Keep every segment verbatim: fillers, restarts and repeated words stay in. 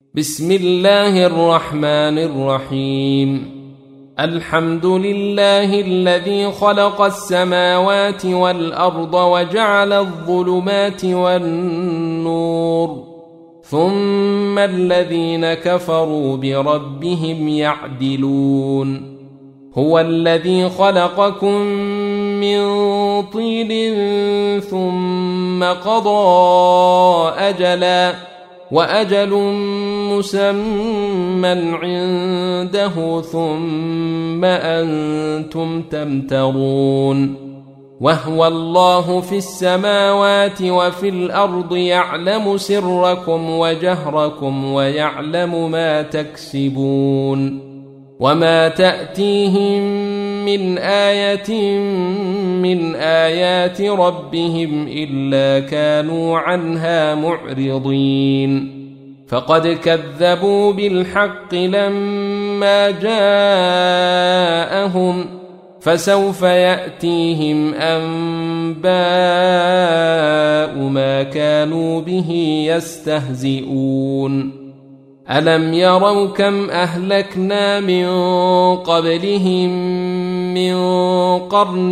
بسم الله الرحمن الرحيم. الحمد لله الذي خلق السماوات والأرض وجعل الظلمات والنور، ثم الذين كفروا بربهم يعدلون. هو الذي خلقكم من طين ثم قضى أجلا وأجل مسمى عنده ثم أنتم تمترون. وهو الله في السماوات وفي الأرض يعلم سركم وجهركم ويعلم ما تكسبون. وما تأتيهم من آية من آيات ربهم إلا كانوا عنها معرضين. فقد كذبوا بالحق لما جاءهم، فسوف يأتيهم أنباء ما كانوا به يستهزئون. ألم يروا كم أهلكنا من قبلهم من قرن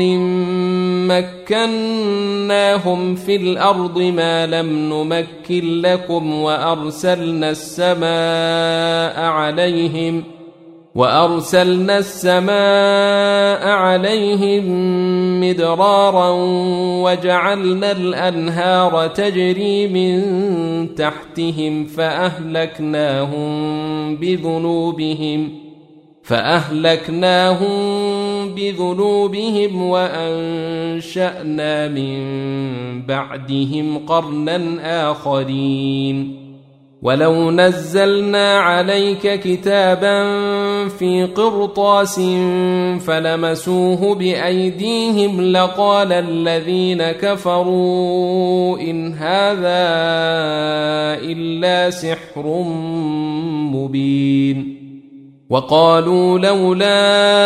مكناهم في الأرض ما لم نمكن لكم، وأرسلنا السماء عليهم وأرسلنا السماء عليهم مدرارا وجعلنا الأنهار تجري من تحتهم فأهلكناهم بذنوبهم فأهلكناهم بذنوبهم وأنشأنا من بعدهم قرنا آخرين. ولو نزلنا عليك كتابا في قرطاس فلمسوه بأيديهم لقال الذين كفروا إن هذا إلا سحر مبين. وقالوا لولا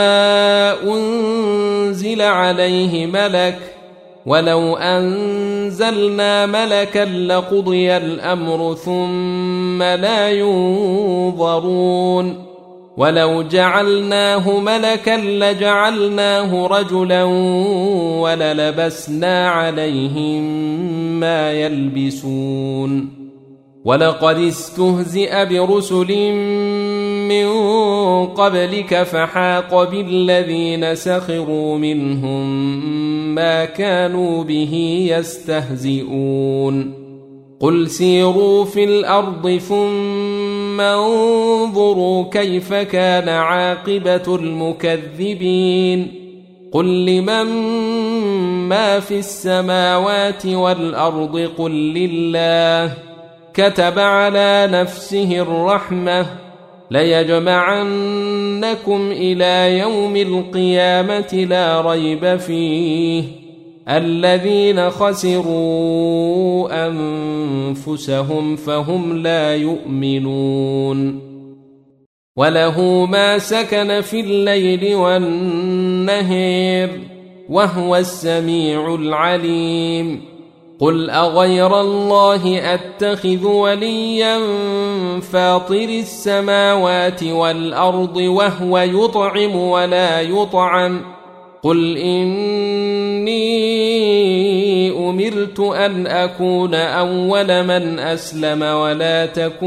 أنزل عليه ملك ولو أنزلنا ملكا لقضي الأمر ثم لا ينظرون. ولو جعلناه ملكا لجعلناه رجلا وللبسنا عليهم ما يلبسون. ولقد استهزئ برسل من قبلك فحاق بالذين سخروا منهم ما كانوا به يستهزئون. قل سيروا في الأرض ثم انظروا كيف كان عاقبة المكذبين. قل لمن ما في السماوات والأرض قل لله. كتب على نفسه الرحمة ليجمعنكم إلى يوم القيامة لا ريب فيه الذين خسروا أنفسهم فهم لا يؤمنون. وله ما سكن في الليل والنهار وهو السميع العليم. قل أغير الله أتخذ وليا فاطر السماوات والأرض وهو يطعم ولا يطعم. قل إني أمرت أن أكون أول من أسلم ولا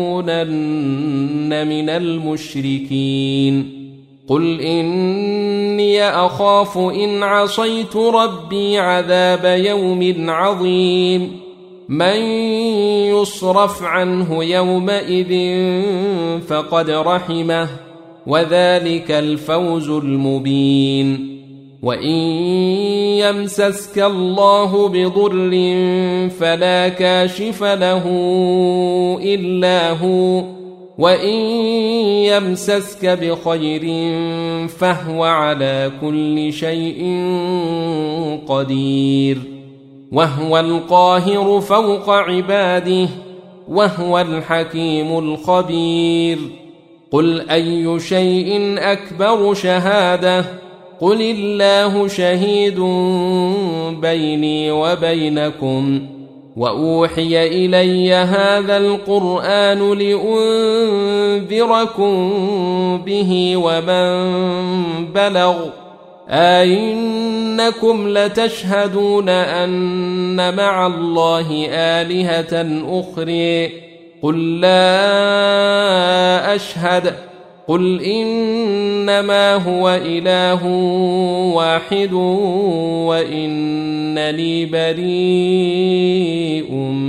تكونن من المشركين. قل إني أخاف إن عصيت ربي عذاب يوم عظيم. من يصرف عنه يومئذ فقد رحمه وذلك الفوز المبين. وإن يمسسك الله بضر فلا كاشف له إلا هو، وإن يمسسك بخير فهو على كل شيء قدير. وهو القاهر فوق عباده وهو الحكيم الخبير. قل أي شيء أكبر شهادة؟ قل الله شهيد بيني وبينكم وأوحي إلي هذا القرآن لأنذركم به ومن بلغ أئنكم لتشهدون أن مع الله آلهة أخرى قل لا أشهد قل إنما هو إله واحد وإنني بريء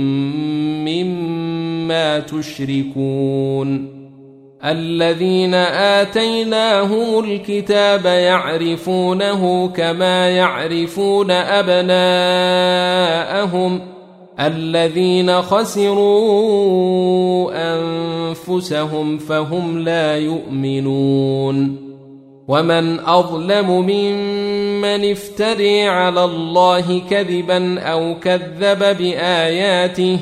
مما تشركون الذين آتيناهم الكتاب يعرفونه كما يعرفون أبناءهم الذين خسروا أنفسهم فهم لا يؤمنون ومن أظلم ممن افتري على الله كذبا أو كذب بآياته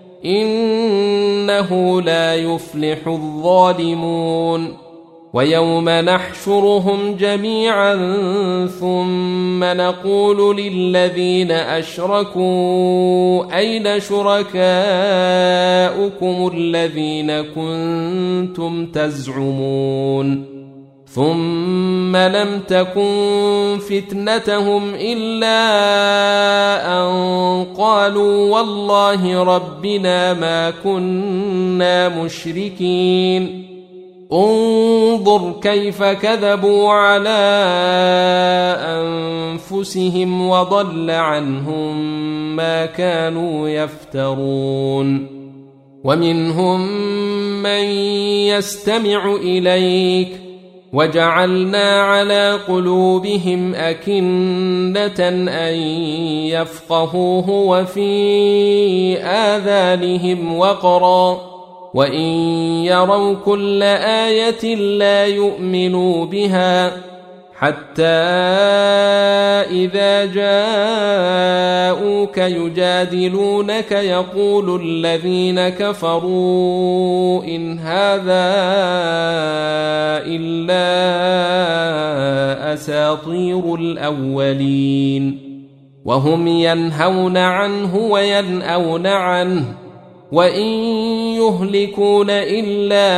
إنه لا يفلح الظالمون ويوم نحشرهم جميعا ثم نقول للذين أشركوا أين شركاؤكم الذين كنتم تزعمون ثم لم تكن فتنتهم إلا أن قالوا والله ربنا ما كنا مشركين انظر كيف كذبوا على أنفسهم وضل عنهم ما كانوا يفترون ومنهم من يستمع إليك وجعلنا على قلوبهم أكنة أن يفقهوه وفي آذانهم وقرا وإن يروا كل آية لا يؤمنوا بها حتى إذا جاءوك يجادلونك يقول الذين كفروا إن هذا إلا أساطير الأولين وهم ينهون عنه وينأون عنه وإن يهلكون إلا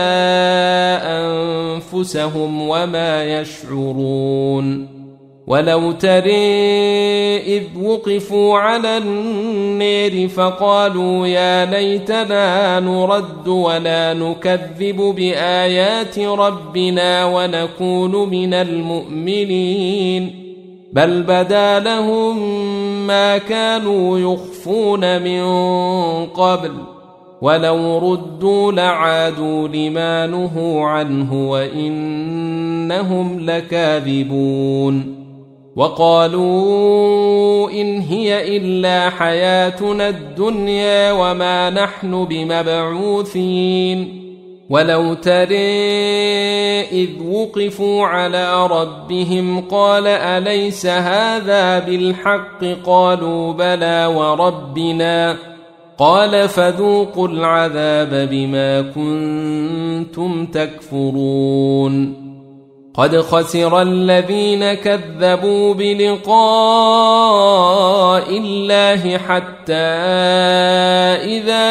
أنفسهم وما يشعرون ولو ترى إذ وقفوا على النار فقالوا يا ليتنا نرد ولا نكذب بآيات ربنا ونكون من المؤمنين بل بدا لهم ما كانوا يخفون من قبل ولو ردوا لعادوا لما نهوا عنه وإنهم لكاذبون وقالوا إن هي إلا حياتنا الدنيا وما نحن بمبعوثين ولو ترى إذ وقفوا على ربهم قال أليس هذا بالحق قالوا بلى وربنا قال فذوقوا العذاب بما كنتم تكفرون قد خسر الذين كذبوا بلقاء الله حتى إذا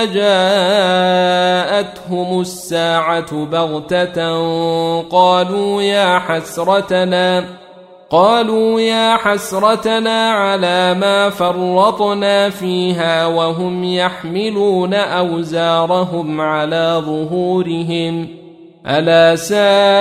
جاءتهم الساعة بغتة قالوا يا حسرتنا قالوا يا حسرتنا على ما فرطنا فيها وهم يحملون أوزارهم على ظهورهم ألا ساء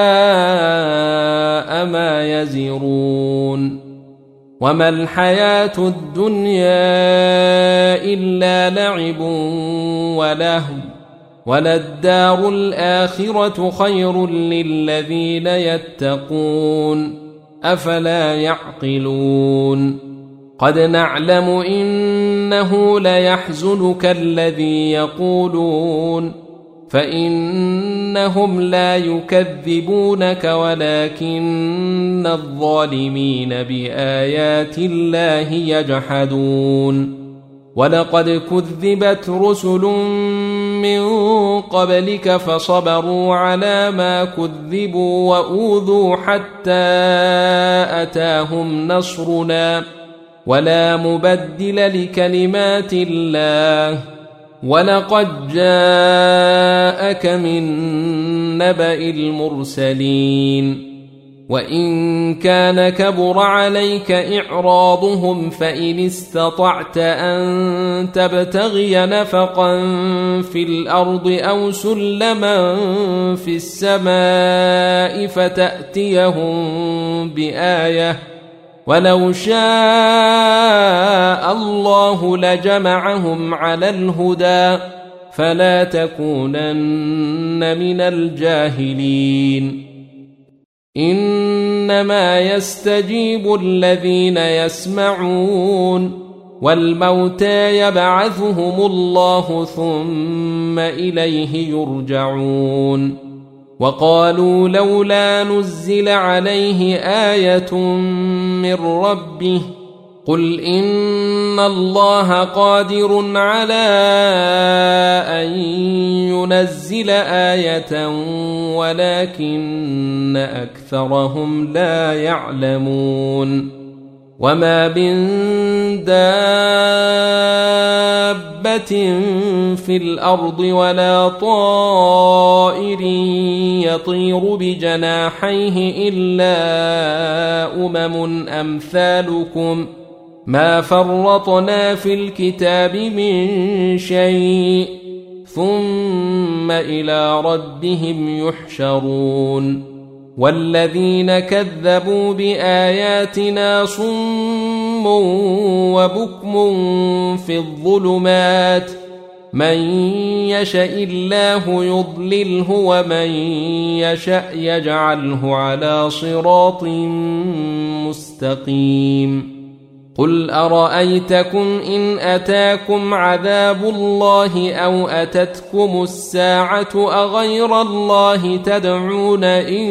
ما يزرون وما الحياة الدنيا إلا لعب ولهو وللدار الآخرة خير للذين يتقون أفلا يعقلون قد نعلم إنه ليحزنك الذي يقولون فإنهم لا يكذبونك ولكن الظالمين بآيات الله يجحدون ولقد كذبت رسل من قبلك فصبروا على ما كذبوا وأوذوا حتى أتاهم نصرنا ولا مبدل لكلمات الله ولقد جاءك من نبأ المرسلين وإن كان كبر عليك إعراضهم فإن استطعت أن تبتغي نفقا في الأرض أو سلما في السماء فتأتيهم بآية ولو شاء الله لجمعهم على الهدى فلا تكونن من الجاهلين إنما يستجيب الذين يسمعون والموتى يبعثهم الله ثم إليه يرجعون وقالوا لولا نزل عليه آية من ربه قل إن الله قادر على أن ينزل آية ولكن أكثرهم لا يعلمون وما من دابة في الأرض ولا طائر يطير بجناحيه إلا أمم أمثالكم ما فرطنا في الكتاب من شيء ثم إلى ربهم يحشرون والذين كذبوا بآياتنا صم وبكم في الظلمات من يشاء الله يضلله ومن يشاء يجعله على صراط مستقيم قل أرأيتكم إن أتاكم عذاب الله أو أتتكم الساعة أغير الله تدعون إن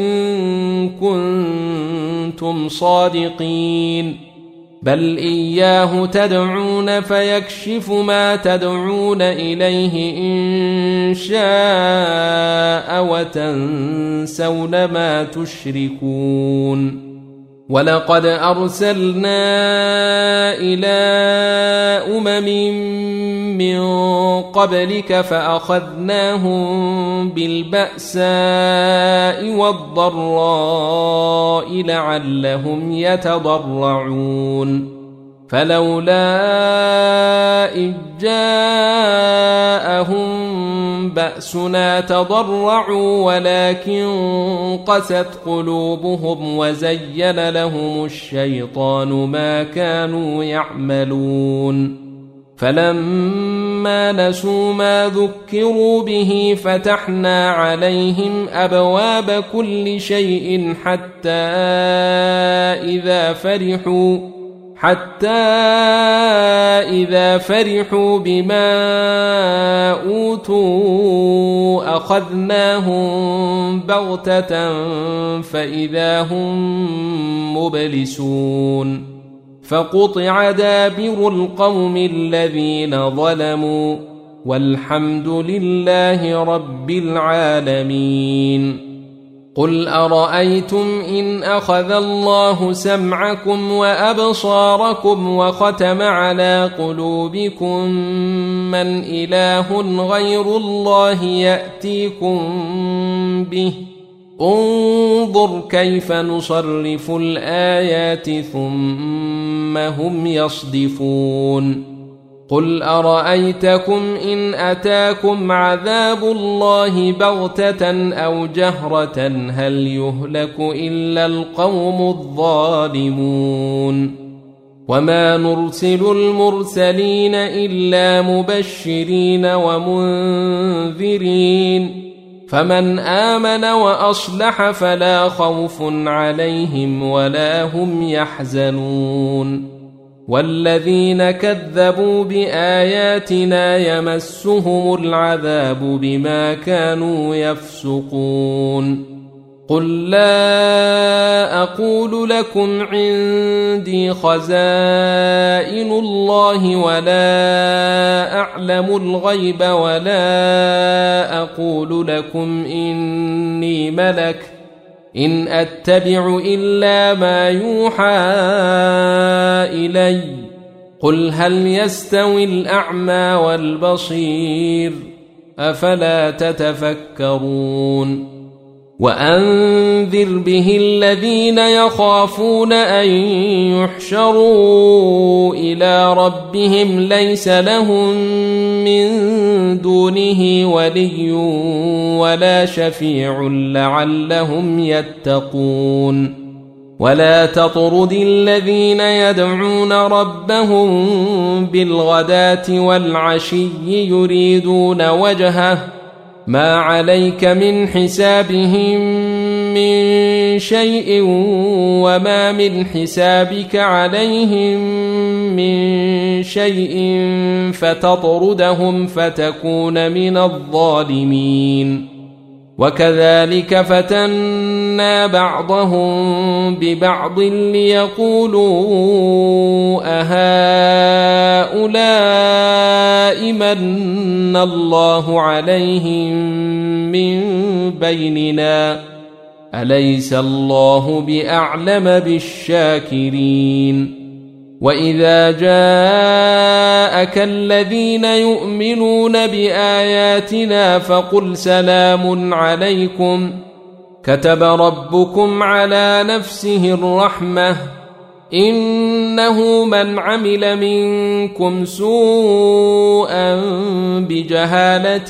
كنتم صادقين بل إياه تدعون فيكشف ما تدعون إليه إن شاء وتنسون ما تشركون ولقد أرسلنا إلى أمم من قبلك فأخذناهم بالبأساء والضراء لعلهم يتضرعون فلولا إذ جاءهم بأسنا تضرعوا ولكن قست قلوبهم وزين لهم الشيطان ما كانوا يعملون فلما نسوا ما ذكروا به فتحنا عليهم أبواب كل شيء حتى إذا فرحوا حتى إذا فرحوا بما أوتوا أخذناهم بغتة فإذا هم مبلسون فقطع دابر القوم الذين ظلموا والحمد لله رب العالمين قل أرأيتم إن أخذ الله سمعكم وأبصاركم وختم على قلوبكم من إله غير الله يأتيكم به انظر كيف نصرف الآيات ثم هم يصدفون قل أرأيتكم إن أتاكم عذاب الله بغتة أو جهرة هل يهلك إلا القوم الظالمون وما نرسل المرسلين إلا مبشرين ومنذرين فمن آمن وأصلح فلا خوف عليهم ولا هم يحزنون والذين كذبوا بآياتنا يمسهم العذاب بما كانوا يفسقون قل لا أقول لكم عندي خزائن الله ولا أعلم الغيب ولا أقول لكم إني ملك إن أتبع إلا ما يوحى إلي قل هل يستوي الأعمى والبصير أفلا تتفكرون وأنذر به الذين يخافون أن يحشروا إلى ربهم ليس لهم من دونه ولي ولا شفيع لعلهم يتقون ولا تطرد الذين يدعون ربهم بالغداة والعشي يريدون وجهه ما عليك من حسابهم من شيء وما من حسابك عليهم من شيء فتطردهم فتكون من الظالمين وكذلك فتنا بعضهم ببعض ليقولوا أهؤلاء من الله عليهم من بيننا أليس الله بأعلم بالشاكرين وإذا جاءك الذين يؤمنون بآياتنا فقل سلام عليكم كتب ربكم على نفسه الرحمة إنه من عمل منكم سوءا بجهالة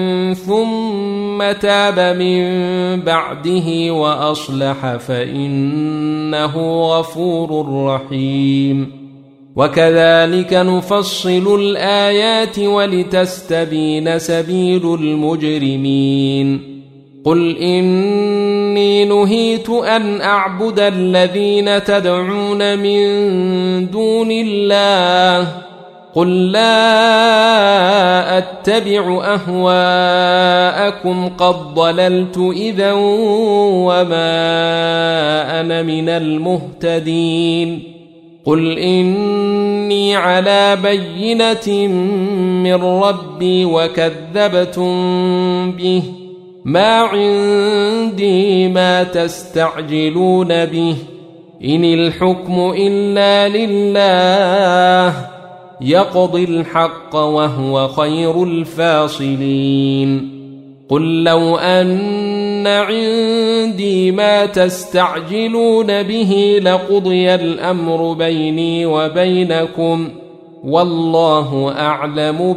ثم تاب من بعده وأصلح فإنه غفور رحيم وكذلك نفصل الآيات ولتستبين سبيل المجرمين قل إني نهيت أن أعبد الذين تدعون من دون الله قل لا أتبع أهواءكم قد ضللت إذا وما أنا من المهتدين قل إني على بينة من ربي وكذبتم به ما عندي ما تستعجلون به إن الحكم إلا لله يقضي الحق وهو خير الفاصلين قل لو أن عندي ما تستعجلون به لقضي الأمر بيني وبينكم والله أعلم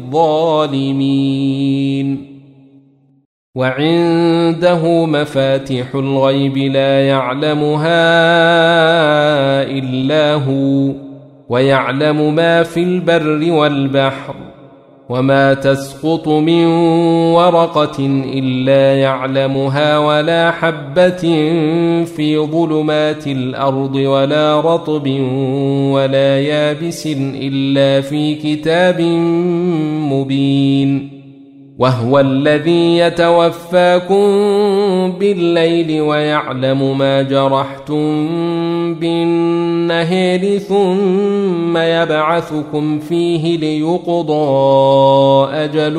بالظالمين وعنده مفاتح الغيب لا يعلمها إلا هو ويعلم ما في البر والبحر وما تسقط من ورقة إلا يعلمها ولا حبة في ظلمات الأرض ولا رطب ولا يابس إلا في كتاب مبين وهو الذي يتوفاكم بالليل ويعلم ما جرحتم بالنهار ثم يبعثكم فيه ليقضى أجل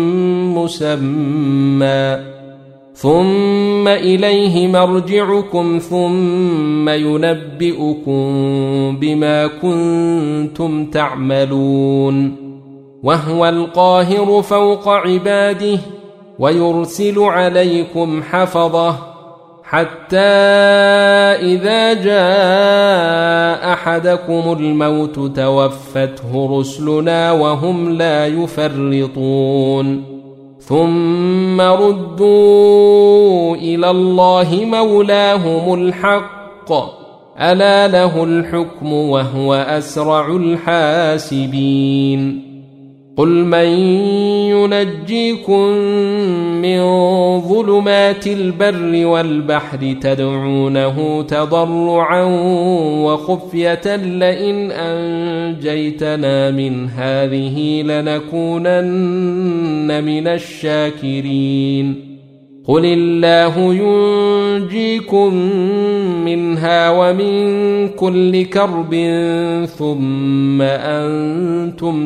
مسمى ثم إليه مرجعكم ثم ينبئكم بما كنتم تعملون وهو القاهر فوق عباده ويرسل عليكم حفظه حتى إذا جاء أحدكم الموت توفته رسلنا وهم لا يفرطون ثم ردوا إلى الله مولاهم الحق ألا له الحكم وهو أسرع الحاسبين قل من ينجيكم من ظلمات البر والبحر تدعونه تضرعا وخفية لئن أنجيتنا من هذه لنكونن من الشاكرين قل الله ينجيكم منها ومن كل كرب ثم أنتم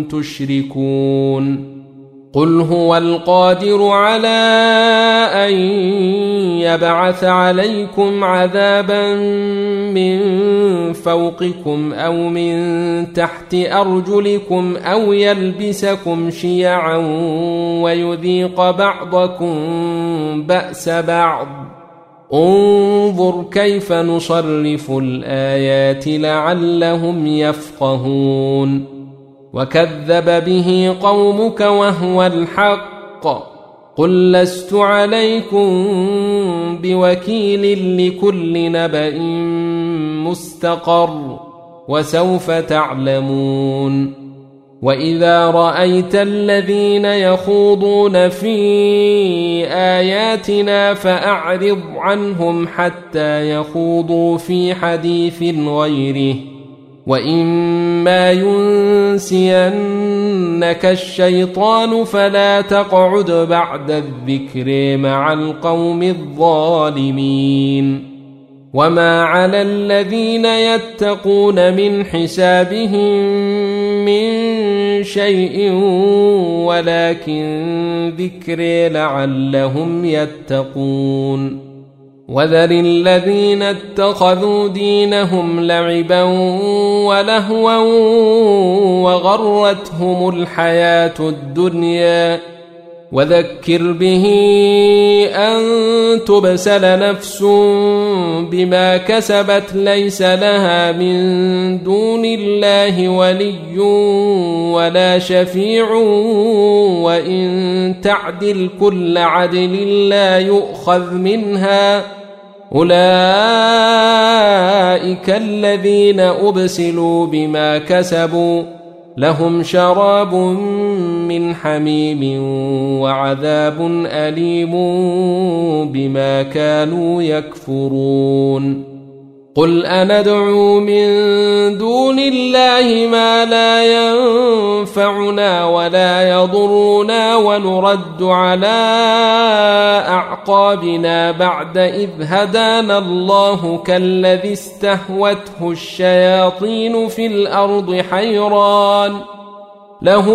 تشركون قل هو القادر على أن يبعث عليكم عذابا من فوقكم أو من تحت أرجلكم أو يلبسكم شيعا ويذيق بعضكم بأس بعض انظر كيف نصرف الآيات لعلهم يفقهون وكذب به قومك وهو الحق قل لست عليكم بوكيل لكل نبأ مستقر وسوف تعلمون وإذا رأيت الذين يخوضون في آياتنا فأعرض عنهم حتى يخوضوا في حديث غيره وإما ينسينك الشيطان فلا تقعد بعد الذكر مع القوم الظالمين وما على الذين يتقون من حسابهم من شيء ولكن ذكر لعلهم يتقون وذر الذين اتخذوا دينهم لعبا ولهوا وغرتهم الحياة الدنيا وذكر به أن تبسل نفس بما كسبت ليس لها من دون الله ولي ولا شفيع وإن تعدل كل عدل لا يؤخذ منها أولئك الذين أبسلوا بما كسبوا لهم شراب من حميم وعذاب أليم بما كانوا يكفرون قل أندعو من دون الله ما لا ينفعنا ولا يضرنا ونرد على أعقابنا بعد إذ هدانا الله كالذي استهوته الشياطين في الأرض حيران له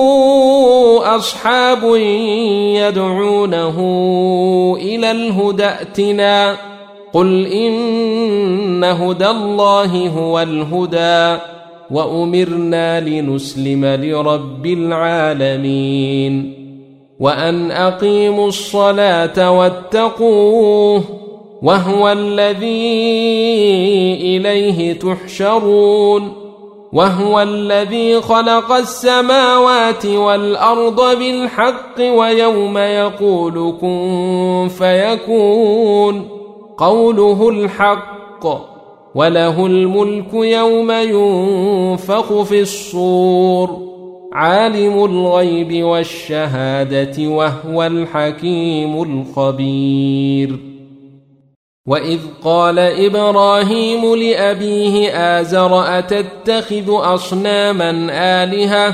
أصحاب يدعونه إلى الهدى ائتنا قل إن هدى الله هو الهدى وأمرنا لنسلم لرب العالمين وأن أقيموا الصلاة واتقوه وهو الذي إليه تحشرون وهو الذي خلق السماوات والأرض بالحق ويوم يقول كن فيكون قوله الحق وله الملك يوم ينفخ في الصور عالم الغيب والشهادة وهو الحكيم الخبير وإذ قال إبراهيم لأبيه آزر أتتخذ أصناما آلهة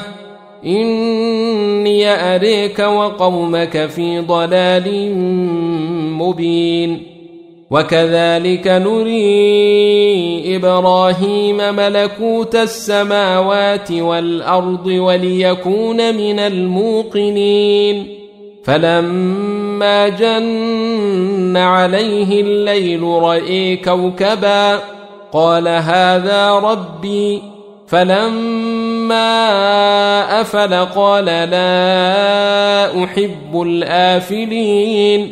إني أريك وقومك في ضلال مبين وكذلك نري إبراهيم ملكوت السماوات والأرض وليكون من الموقنين فلما جن عليه الليل رأى كوكبا قال هذا ربي فلما أفل قال لا أحب الآفلين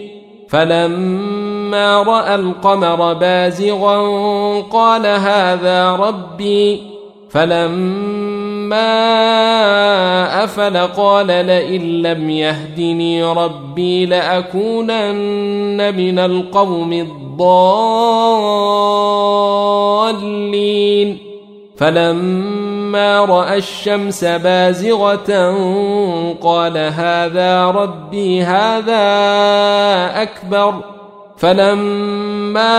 فلما رأى القمر بازغا قال هذا ربي فلما أفل قال لئن لم يهدني ربي لأكونن من القوم الضالين فلما رأى الشمس بازغة قال هذا ربي هذا أكبر فلما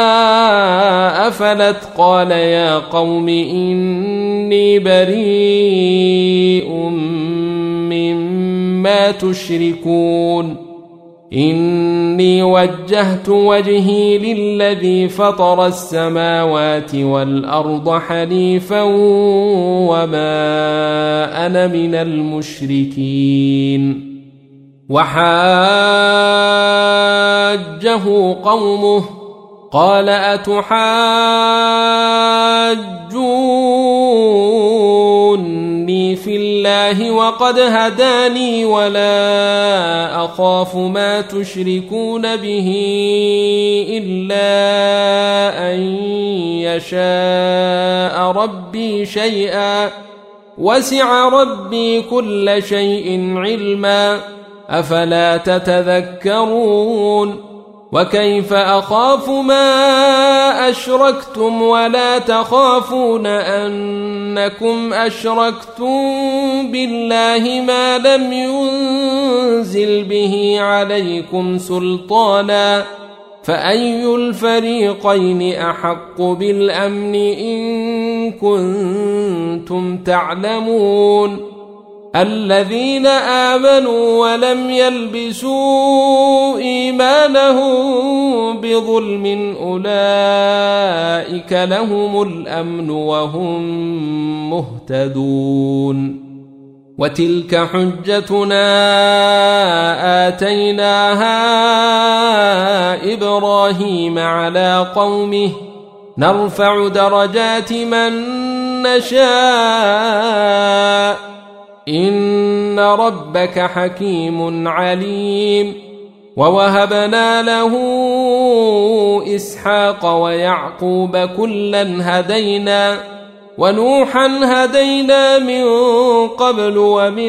أفلت قال يا قوم إني بريء مما تشركون إني وجهت وجهي للذي فطر السماوات والأرض حنيفا وما أنا من المشركين وحاجه قومه قال أتحاجوني في الله وقد هداني ولا أخاف ما تشركون به إلا أن يشاء ربي شيئا وسع ربي كل شيء علما أفلا تتذكرون وكيف أخاف ما أشركتم ولا تخافون أنكم أشركتم بالله ما لم ينزل به عليكم سلطانا فأي الفريقين أحق بالأمن إن كنتم تعلمون الذين آمنوا ولم يلبسوا إيمانهم بظلم أولئك لهم الأمن وهم مهتدون وتلك حجتنا آتيناها إبراهيم على قومه نرفع درجات من نشاء إن ربك حكيم عليم ووهبنا له إسحاق ويعقوب كلا هدينا ونوحا هدينا من قبل ومن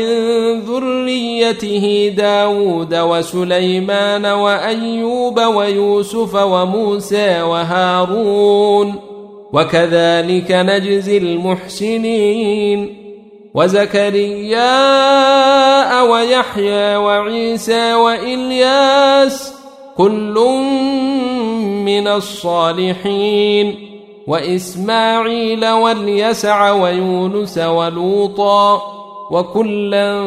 ذريته داود وسليمان وأيوب ويوسف وموسى وهارون وكذلك نجزي المحسنين وزكريا ويحيى وعيسى وإلياس كل من الصالحين وإسماعيل واليسع ويونس ولوطا وكلا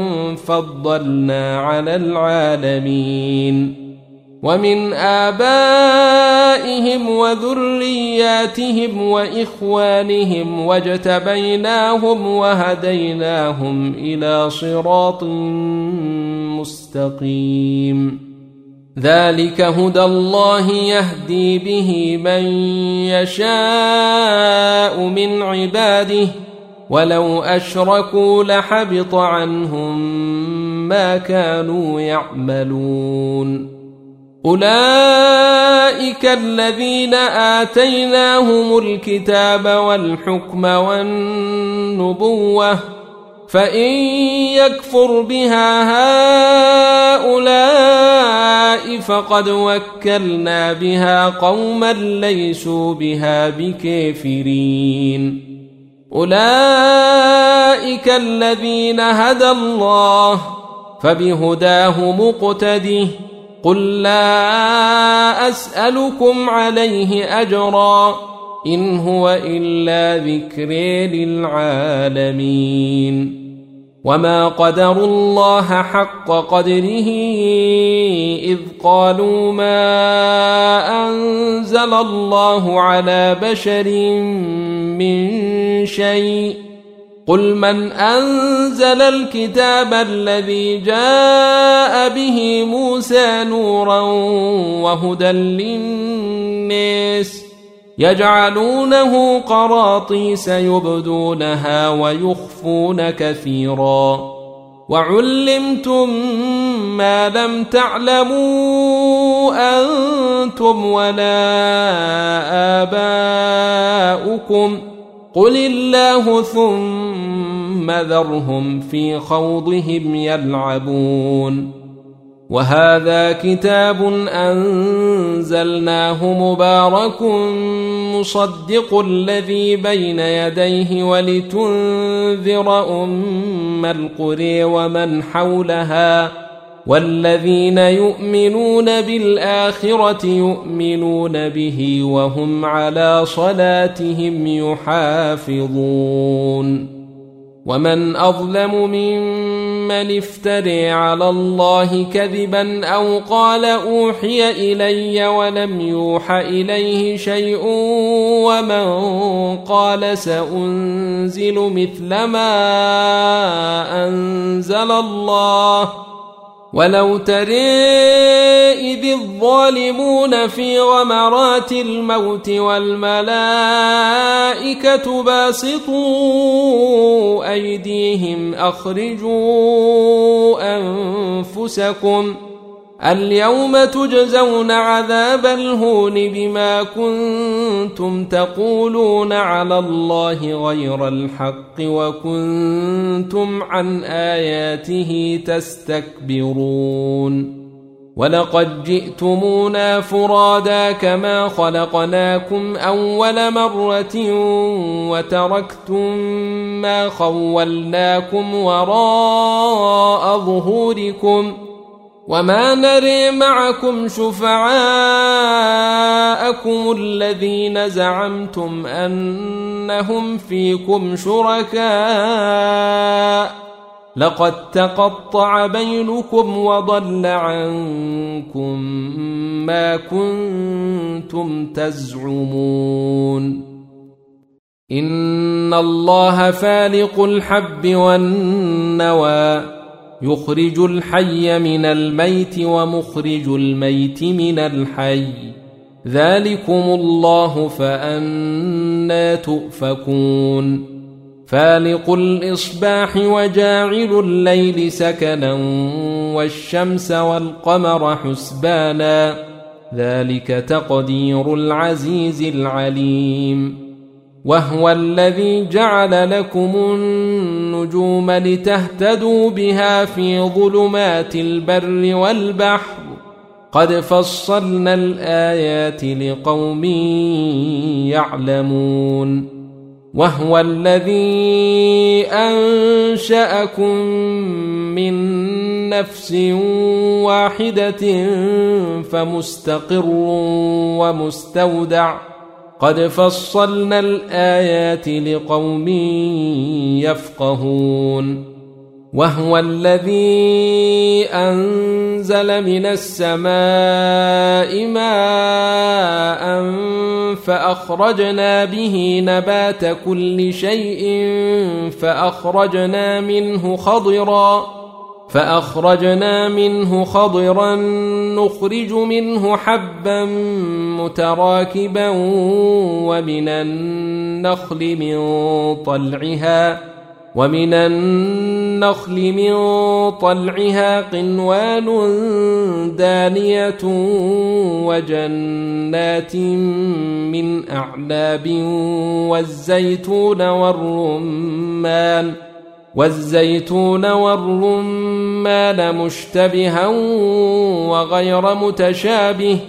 فضلنا على العالمين ومن آبائهم وذرياتهم وإخوانهم واجتبيناهم وهديناهم إلى صراط مستقيم ذلك هدى الله يهدي به من يشاء من عباده ولو أشركوا لحبط عنهم ما كانوا يعملون أولئك الذين آتيناهم الكتاب والحكم والنبوة فإن يكفر بها هؤلاء فقد وكلنا بها قوما ليسوا بها بكافرين أولئك الذين هدى الله فبهداه مقتده قل لا أسألكم عليه أجرا إن هو إلا ذكر للعالمين وما قدروا الله حق قدره إذ قالوا ما أنزل الله على بشر من شيء قل من أنزل الكتاب الذي جاء به موسى نورا وهدى للناس يجعلونه قراطيس يبدونها ويخفون كثيرا وعلمتم ما لم تعلموا أنتم ولا آباؤكم قل الله ثم ذرهم في خوضهم يلعبون وهذا كتاب أنزلناه مبارك مصدق الذي بين يديه ولتنذر أم القرى ومن حولها والذين يؤمنون بالآخرة يؤمنون به وهم على صلاتهم يحافظون ومن أظلم ممن افترى على الله كذبا أو قال أوحي إلي ولم يوح إليه شيء ومن قال سأنزل مثل ما أنزل الله ولو ترى إذ الظالمون في غمرات الموت والملائكة باسطوا أيديهم أخرجوا أنفسكم اليوم تجزون عذاب الهون بما كنتم تقولون على الله غير الحق وكنتم عن آياته تستكبرون ولقد جئتمونا فرادا كما خلقناكم أول مرة وتركتم ما خولناكم وراء ظهوركم وما نري معكم شفعاءكم الذين زعمتم أنهم فيكم شركاء لقد تقطع بينكم وضل عنكم ما كنتم تزعمون إن الله فالق الحب والنوى يخرج الحي من الميت ومخرج الميت من الحي ذلكم الله فأنى تؤفكون فالق الإصباح وجاعل الليل سكنا والشمس والقمر حسبانا ذلك تقدير العزيز العليم وهو الذي جعل لكم النجوم لتهتدوا بها في ظلمات البر والبحر قد فصلنا الآيات لقوم يعلمون وهو الذي أنشأكم من نفس واحدة فمستقر ومستودع قد فصلنا الآيات لقوم يفقهون وهو الذي أنزل من السماء ماء فأخرجنا به نبات كل شيء فأخرجنا منه خضرا فأخرجنا منه خضرا نخرج منه حبا متراكبا ومن النخل من طلعها ومن النخل من طلعها قنوان دانية وجنات من أعناب والزيتون والرمان والزيتون والرمان مشتبها وغير متشابه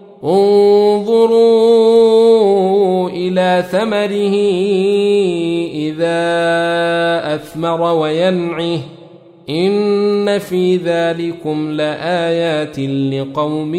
انظروا إلى ثمره إذا أثمر وينعه إن في ذلكم لآيات لقوم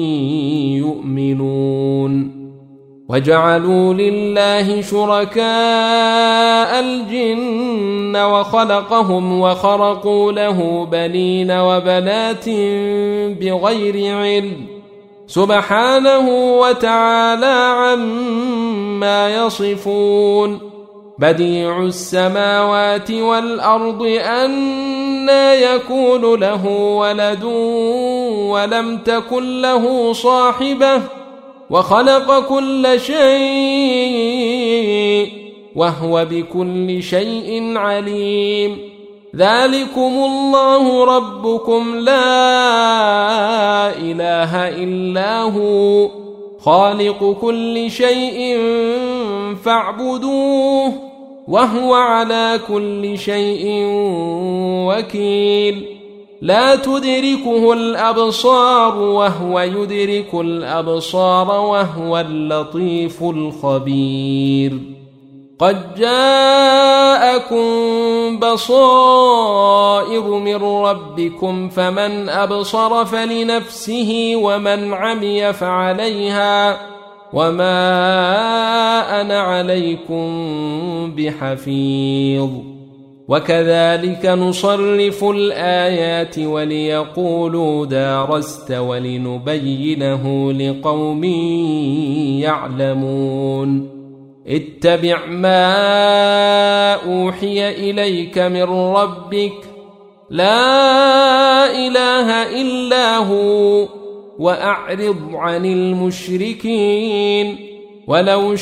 يؤمنون وجعلوا لله شركاء الجن وخلقهم وخرقوا له بنين وبنات بغير علم سبحانه وتعالى عما يصفون بديع السماوات والأرض أنى يكون له ولد ولم تكن له صاحبة وخلق كل شيء وهو بكل شيء عليم ذلكم الله ربكم لا إله إلا هو خالق كل شيء فاعبدوه وهو على كل شيء وكيل لا تدركه الأبصار وهو يدرك الأبصار وهو اللطيف الخبير قد جاءكم بصائر من ربكم فمن أبصر فلنفسه ومن عمي فعليها وما أنا عليكم بحفيظ وكذلك نصرف الآيات وليقولوا دارست ولنبينه لقوم يعلمون اتبع ما أوحي إليك من ربك لا إله إلا هو وأعرض عن المشركين ولو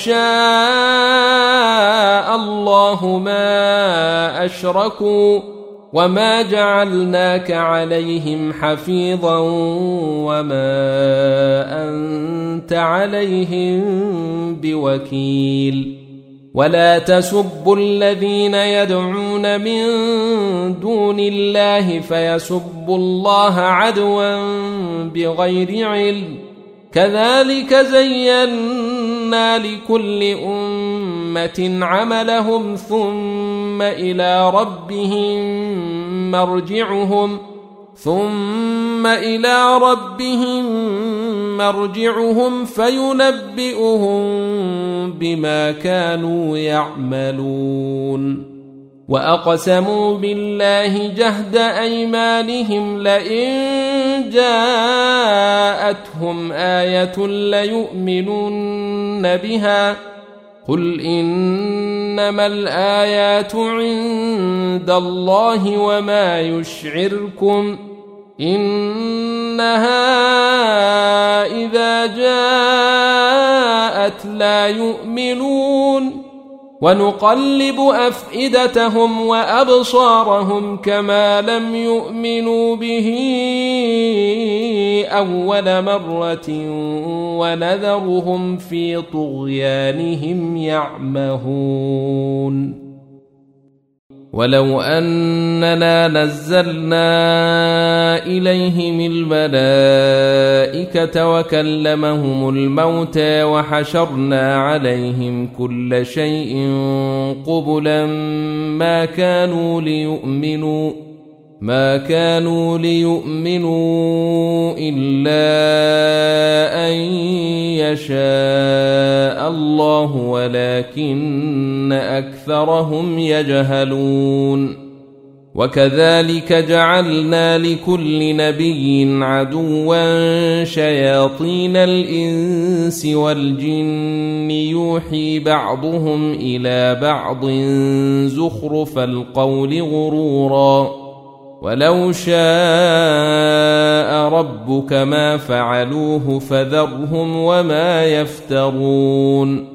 شاء الله ما أشركوا وما جعلناك عليهم حفيظا وما أنت عليهم بوكيل ولا تسبوا الذين يدعون من دون الله فيسبوا الله عدوا بغير علم كذلك زينا لكل أمة عملهم ثم إلى ربهم مرجعهم ثم إلى ربهم مرجعهم فينبئهم بما كانوا يعملون وأقسموا بالله جهد أيمانهم لئن جاءتهم آية ليؤمنن بها قل إنما الآيات عند الله وما يشعركم إنها إذا جاءت لا يؤمنون ونقلب أفئدتهم وأبصارهم كما لم يؤمنوا به أول مرة ونذرهم في طغيانهم يعمهون ولو أننا نزلنا إليهم الملائكة وكلمهم الموتى وحشرنا عليهم كل شيء قبلا ما كانوا ليؤمنوا ما كانوا ليؤمنوا إلا أن يشاء الله ولكن أكثرهم يجهلون وكذلك جعلنا لكل نبي عدوا شياطين الإنس والجن يوحي بعضهم إلى بعض زخرف القول غرورا ولو شاء ربك ما فعلوه فذرهم وما يفترون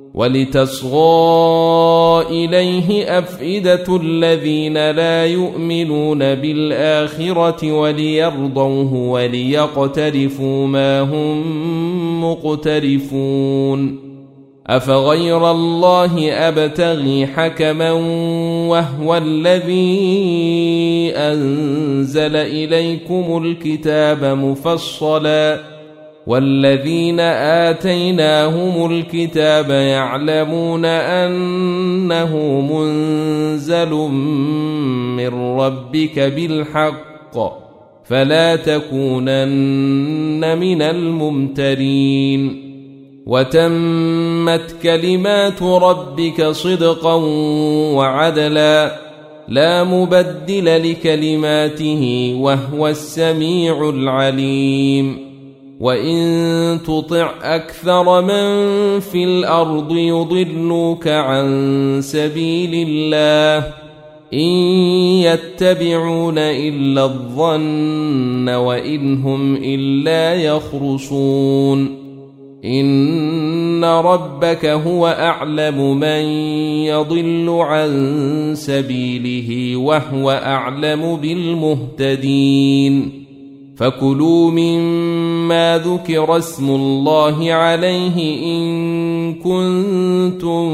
ولتصغى إليه أفئدة الذين لا يؤمنون بالآخرة وليرضوه وليقترفوا ما هم مقترفون أفغير الله أبتغي حكما وهو الذي أنزل إليكم الكتاب مفصلا والذين آتيناهم الكتاب يعلمون أنه منزل من ربك بالحق فلا تكونن من الممترين وتمت كلمات ربك صدقا وعدلا لا مبدل لكلماته وهو السميع العليم وإن تطع أكثر من في الأرض يضلوك عن سبيل الله إن يتبعون إلا الظن وإن هم إلا يخرصون إن ربك هو أعلم من يضل عن سبيله وهو أعلم بالمهتدين فكلوا مما ذكر اسم الله عليه إن كنتم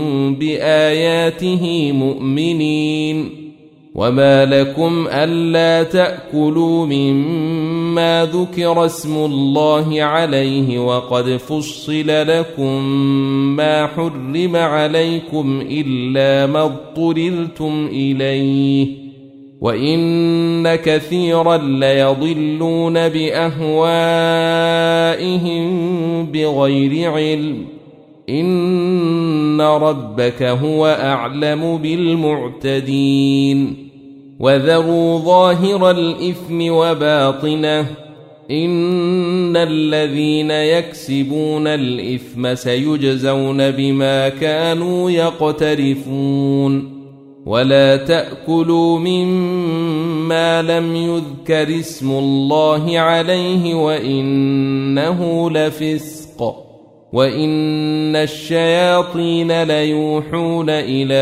بآياته مؤمنين وما لكم ألا تأكلوا مما ذكر اسم الله عليه وقد فصل لكم ما حرم عليكم إلا ما اضطررتم إليه وإن كثيرا ليضلون بأهوائهم بغير علم إن ربك هو أعلم بالمعتدين وذروا ظاهر الإثم وباطنه إن الذين يكسبون الإثم سيجزون بما كانوا يقترفون ولا تأكلوا مما لم يذكر اسم الله عليه وإنه لفسق وإن الشياطين ليوحون إلى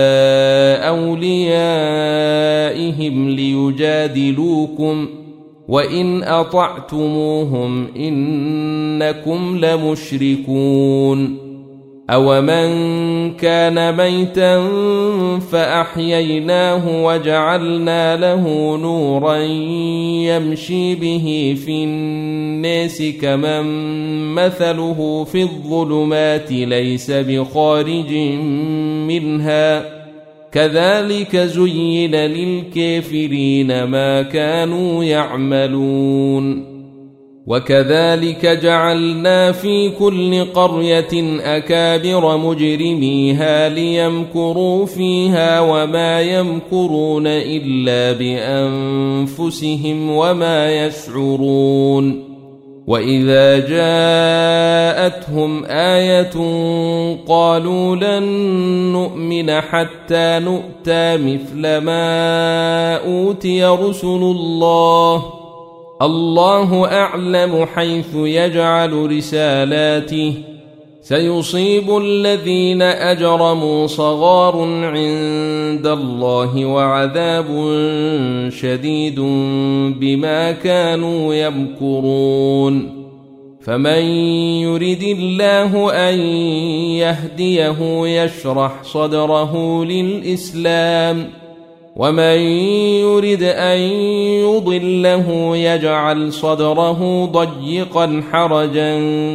أوليائهم ليجادلوكم وإن أطعتموهم إنكم لمشركون. أومن كان ميتا فأحييناه وجعلنا له نورا يمشي به في الناس كمن مثله في الظلمات ليس بخارج منها كذلك زين للكافرين ما كانوا يعملون. وكذلك جعلنا في كل قرية أكابر مجرميها ليمكروا فيها وما يمكرون إلا بأنفسهم وما يشعرون. وإذا جاءتهم آية قالوا لن نؤمن حتى نؤتى مثل ما أوتي رسل الله الله أعلم حيث يجعل رسالاته سيصيب الذين أجرموا صغار عند الله وعذاب شديد بما كانوا يمكرون. فمن يرد الله أن يهديه يشرح صدره للإسلام ومن يرد أن يضله يجعل صدره ضيقا حرجا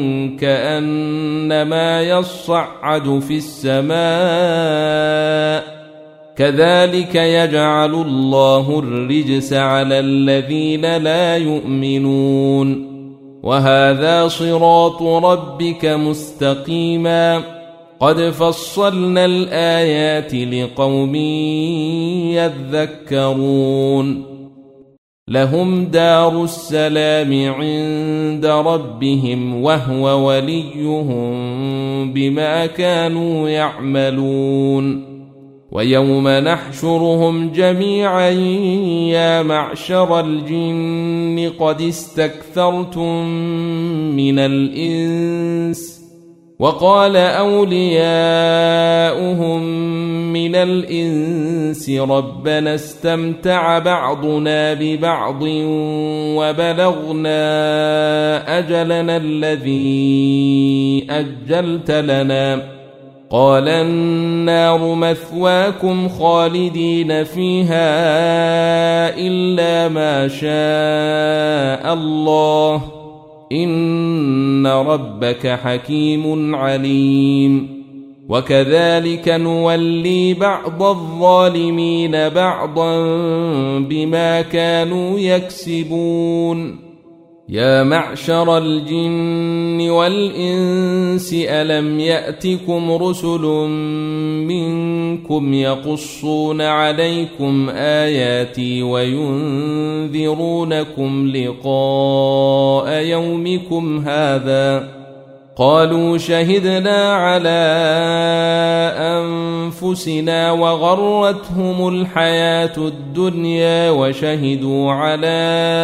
كأنما يصعد في السماء كذلك يجعل الله الرجس على الذين لا يؤمنون. وهذا صراط ربك مستقيما قد فصلنا الآيات لقوم يذكرون. لهم دار السلام عند ربهم وهو وليهم بما كانوا يعملون. ويوم نحشرهم جميعا يا معشر الجن قد استكثرتم من الإنس وقال أولياؤهم من الإنس ربنا استمتع بعضنا ببعض وبلغنا أجلنا الذي أجلت لنا قال النار مثواكم خالدين فيها إلا ما شاء الله إن ربك حكيم عليم. وكذلك نولي بعض الظالمين بعضا بما كانوا يكسبون. يا معشر الجن والإنس ألم يأتكم رسل منكم يقصون عليكم آياتي وينذرونكم لقاء يومكم هذا قالوا شهدنا على أنفسنا وغرتهم الحياة الدنيا وشهدوا على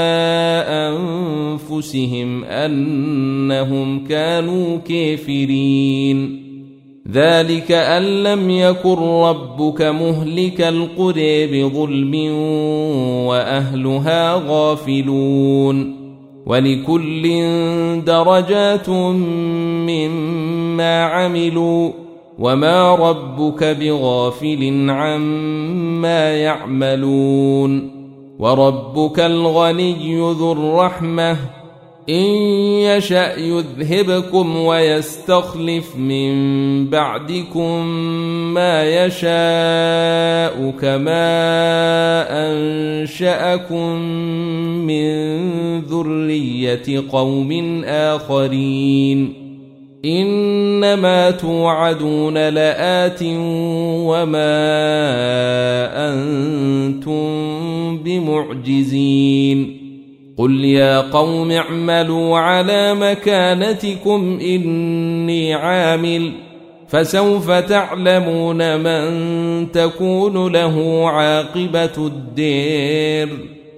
أنفسهم أنهم كانوا كافرين. ذلك أن لم يكن ربك مهلك القرى بظلم وأهلها غافلون. ولكل درجات مما عملوا وما ربك بغافل عما يعملون. وربك الغني ذو الرحمة إن يشأ يذهبكم ويستخلف من بعدكم ما يشاء كما أنشأكم من ذرية قوم آخرين. إنما توعدون لآت وما أنتم بمعجزين. قل يا قوم اعملوا على مكانتكم إني عامل فسوف تعلمون من تكون له عاقبة الدير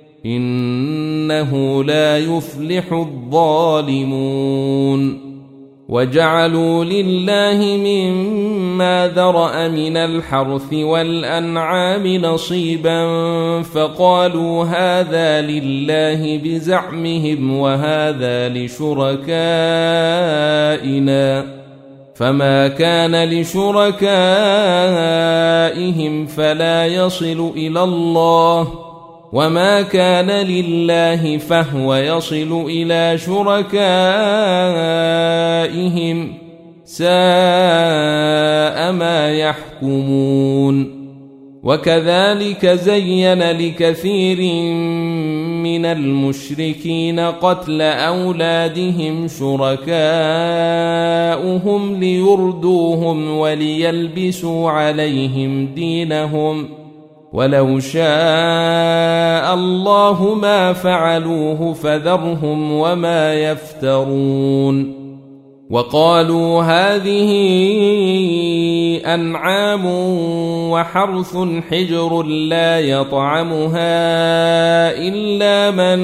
إنه لا يفلح الظالمون وجعلوا لله مما ذرأ من الحرث والأنعام نصيبا فقالوا هذا لله بزعمهم وهذا لشركائنا فما كان لشركائهم فلا يصل إلى الله وما كان لله فهو يصل إلى شركائهم ساء ما يحكمون وكذلك زين لكثير من المشركين قتل أولادهم شركاؤهم ليردوهم وليلبسوا عليهم دينهم ولو شاء الله ما فعلوه فذرهم وما يفترون وقالوا هذه أنعام وحرث حجر لا يطعمها إلا من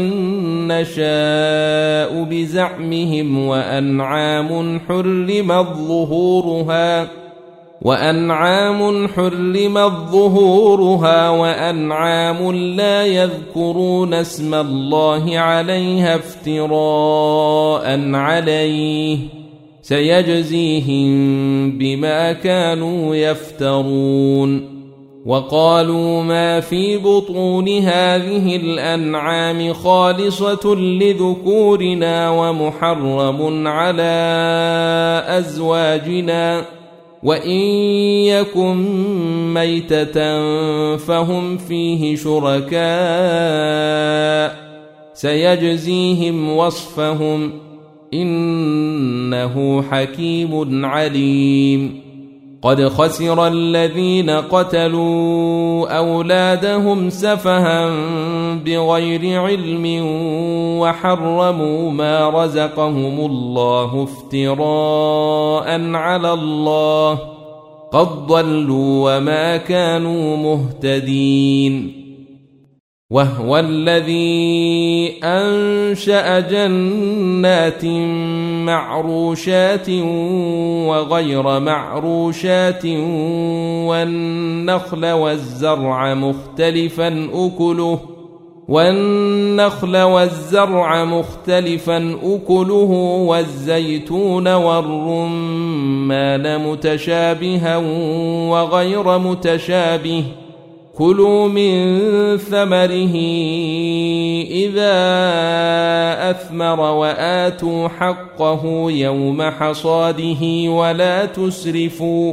نشاء بزعمهم وأنعام حرمت ظهورها وأنعام حرمت ظهورها وأنعام لا يذكرون اسم الله عليها افتراء عليه سيجزيهم بما كانوا يفترون وقالوا ما في بطون هذه الأنعام خالصة لذكورنا ومحرم على أزواجنا وإن يكن ميتة فهم فيه شركاء سيجزيهم وصفهم إنه حكيم عليم قد خسر الذين قتلوا أولادهم سفها بغير علم وحرموا ما رزقهم الله افتراء على الله قد ضلوا وما كانوا مهتدين وهو الذي أنشأ جنات معروشات وغير معروشات والنخل والزرع مختلفا أكله والنخل والزرع مختلفا أكله والزيتون والرمان متشابها وغير متشابه كلوا من ثمره إذا أثمر وآتوا حقه يوم حصاده ولا تسرفوا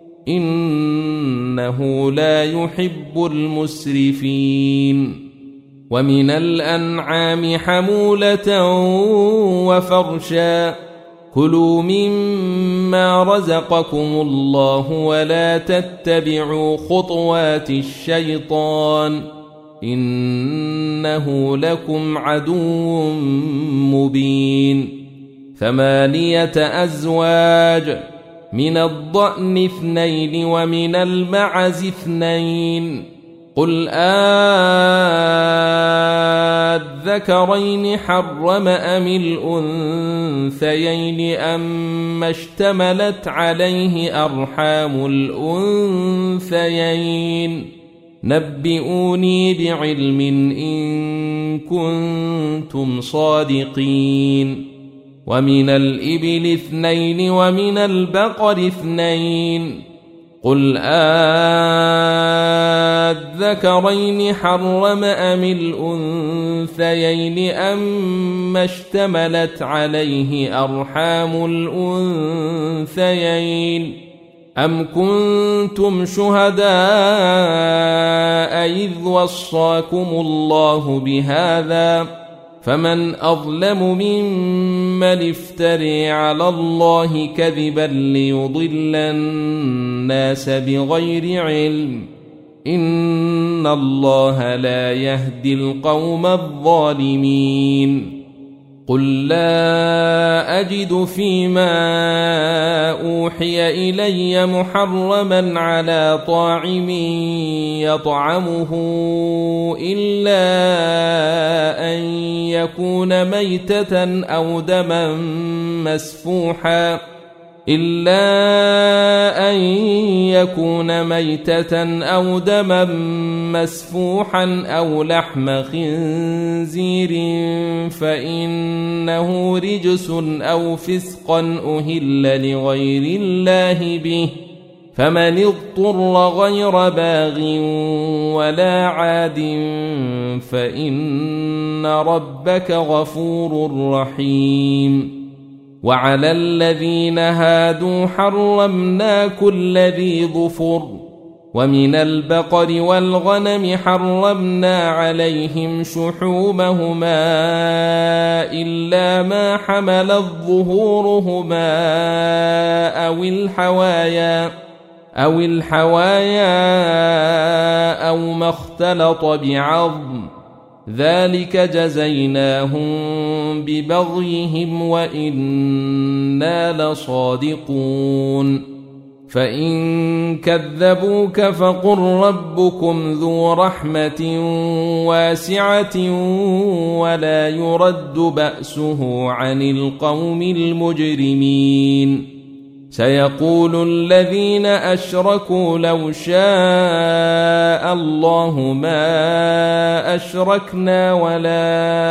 إنه لا يحب المسرفين ومن الأنعام حمولة وفرشا كلوا مما رزقكم الله ولا تتبعوا خطوات الشيطان إنه لكم عدو مبين ثمانية أزواج من الضأن اثنين ومن المعز اثنين قل أذكرين حرم أم الأنثيين أما اشتملت عليه أرحام الأنثيين نبئوني بعلم إن كنتم صادقين ومن الإبل اثنين ومن البقر اثنين قل أذكرين حرم أم الأنثيين أما اشتملت عليه أرحام الأنثيين أم كنتم شهداء إذ وصاكم الله بهذا فمن أظلم ممن افتري على الله كذبا ليضل الناس بغير علم إن الله لا يهدي القوم الظالمين قل لا أجد فيما أوحي إلي محرما على طاعم يطعمه إلا أن يكون ميتة أو دما مسفوحا إلا أن يكون ميتة أو دما مسفوحا أو لحم خنزير فإنه رجس أو فسقا أهل لغير الله به فمن اضطر غير باغ ولا عاد فإن ربك غفور رحيم. وعلى الذين هادوا حرمنا كل ذي ظفر ومن البقر والغنم حرمنا عليهم شحومهما إلا ما حملت ظهورهما أو الحوايا أو الحوايا أو ما اختلط بعظم ذلك جزيناهم ببغيهم وإنا لصادقون. فإن كذبوك فقل ربكم ذو رحمة واسعة ولا يرد بأسه عن القوم المجرمين. سيقول الذين أشركوا لو شاء الله ما أشركنا ولا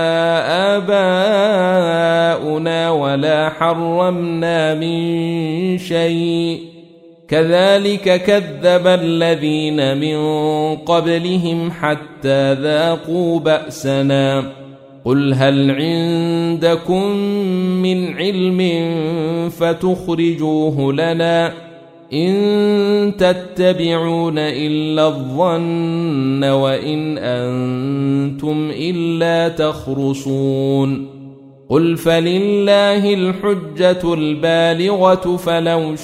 آباؤنا ولا حرمنا من شيء كذلك كذب الذين من قبلهم حتى ذاقوا بأسنا. قل هل عندكم من علم فتخرجوه لنا إن تتبعون إلا الظن وإن أنتم إلا تخرصون. قل فلله الحجة البالغة فلو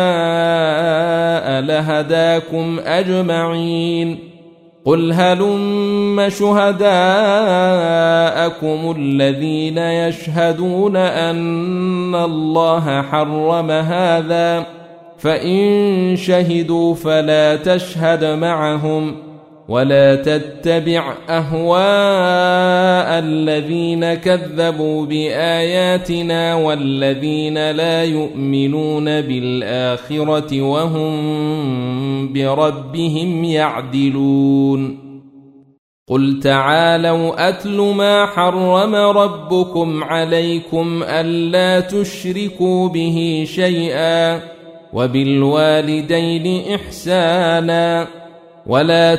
شاء لهداكم أجمعين. قل هلم شهداءكم الذين يشهدون أن الله حرم هذا فإن شهدوا فلا تشهد معهم ولا تتبع أهواء الذين كذبوا بآياتنا والذين لا يؤمنون بالآخرة وهم بربهم يعدلون. قل تعالوا أتل ما حرم ربكم عليكم ألا تشركوا به شيئا وبالوالدين إحسانا ولا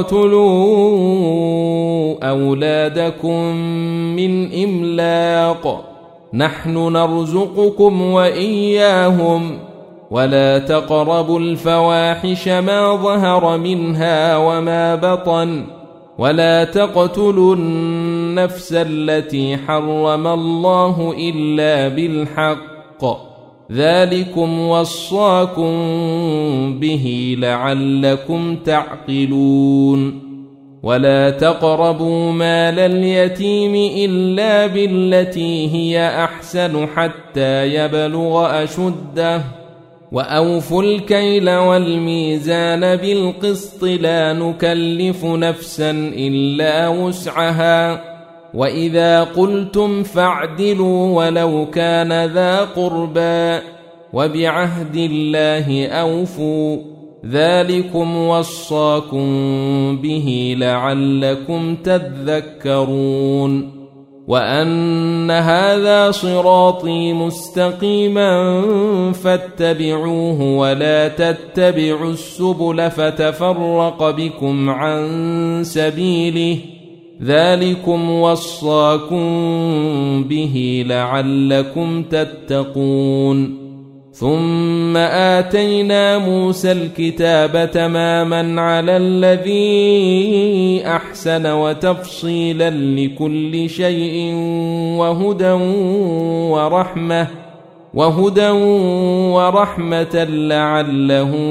تقتلوا أولادكم من إملاق نحن نرزقكم وإياهم ولا تقربوا الفواحش ما ظهر منها وما بطن ولا تقتلوا النفس التي حرم الله إلا بالحق ذلكم وصاكم به لعلكم تعقلون. ولا تقربوا مال اليتيم إلا بالتي هي أحسن حتى يبلغ أشده وأوفوا الكيل والميزان بالقسط لا نكلف نفسا إلا وسعها وإذا قلتم فاعدلوا ولو كان ذا قربى وبعهد الله أوفوا ذلكم وصاكم به لعلكم تذكرون. وأن هذا صراطي مستقيما فاتبعوه ولا تتبعوا السبل فتفرق بكم عن سبيله ذلكم وصاكم به لعلكم تتقون. ثم آتينا موسى الكتاب تماما على الذي أحسن وتفصيلا لكل شيء وهدى ورحمة وهدى ورحمة لعلهم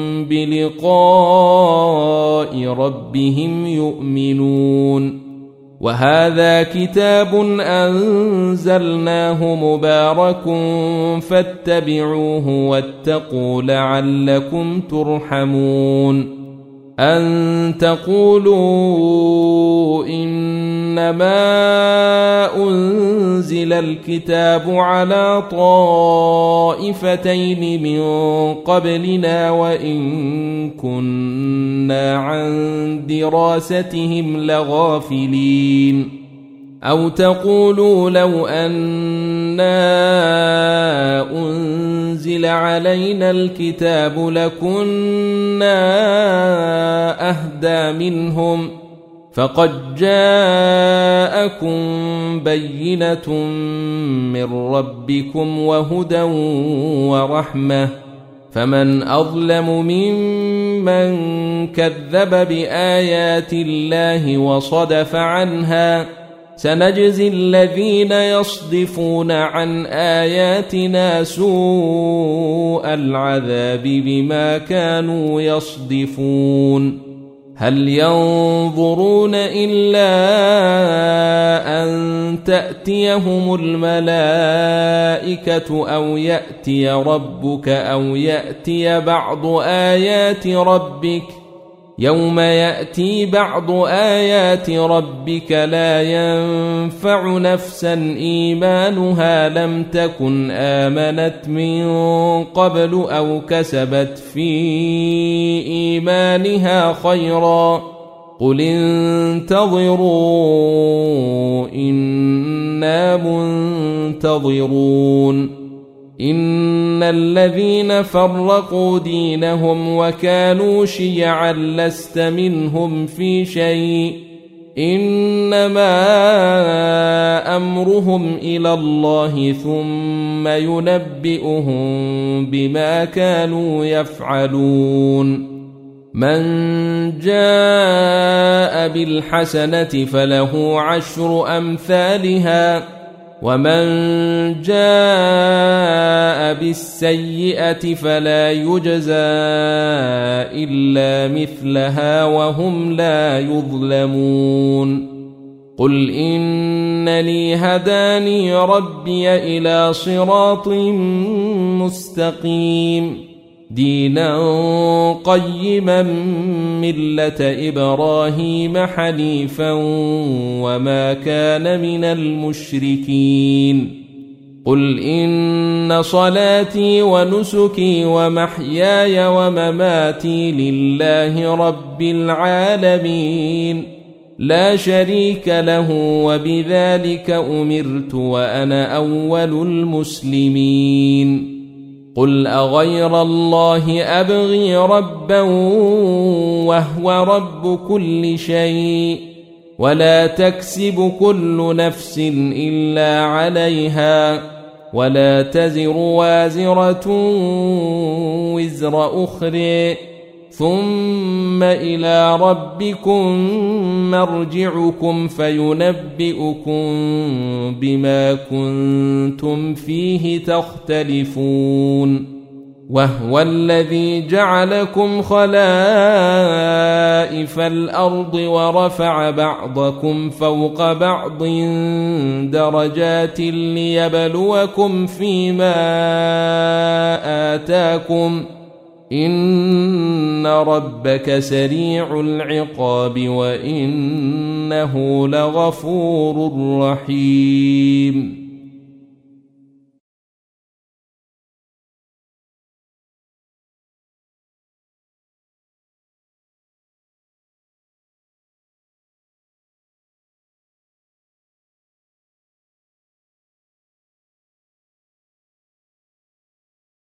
بلقاء ربهم يؤمنون. وهذا كتاب أنزلناه مبارك فاتبعوه واتقوا لعلكم ترحمون أن تقولوا إنما أنزل الكتاب على طائفتين من قبلنا وإن كنا عن دراستهم لغافلين أو تقولوا لو أنا أنزل علينا الكتاب لكنا أهدى منهم فقد جاءكم بينة من ربكم وهدى ورحمة فمن أظلم ممن كذب بآيات الله وصدف عنها سنجزي الذين يصدفون عن آياتنا سوء العذاب بما كانوا يصدفون هل ينظرون إلا أن تأتيهم الملائكة أو يأتي ربك أو يأتي بعض آيات ربك يوم يأتي بعض آيات ربك لا ينفع نفسا إيمانها لم تكن آمنت من قبل أو كسبت في إيمانها خيرا قل انتظروا إنا منتظرون إن الذين فرقوا دينهم وكانوا شيعا لست منهم في شيء إنما أمرهم إلى الله ثم ينبئهم بما كانوا يفعلون من جاء بالحسنة فله عشر أمثالها ومن جاء بالسيئة فلا يجزى إلا مثلها وهم لا يظلمون قل إنني هداني ربي إلى صراط مستقيم دينا قيما ملة إبراهيم حنيفا وما كان من المشركين قل إن صلاتي ونسكي ومحياي ومماتي لله رب العالمين لا شريك له وبذلك أمرت وأنا أول المسلمين قل أغير الله أبغي ربا وهو رب كل شيء ولا تكسب كل نفس إلا عليها ولا تزر وازرة وزر أخرى ثم إلى ربكم مرجعكم فينبئكم بما كنتم فيه تختلفون وهو الذي جعلكم خلائف الأرض ورفع بعضكم فوق بعض درجات ليبلوكم فيما آتاكم إن ربك سريع العقاب وإنه لغفور رحيم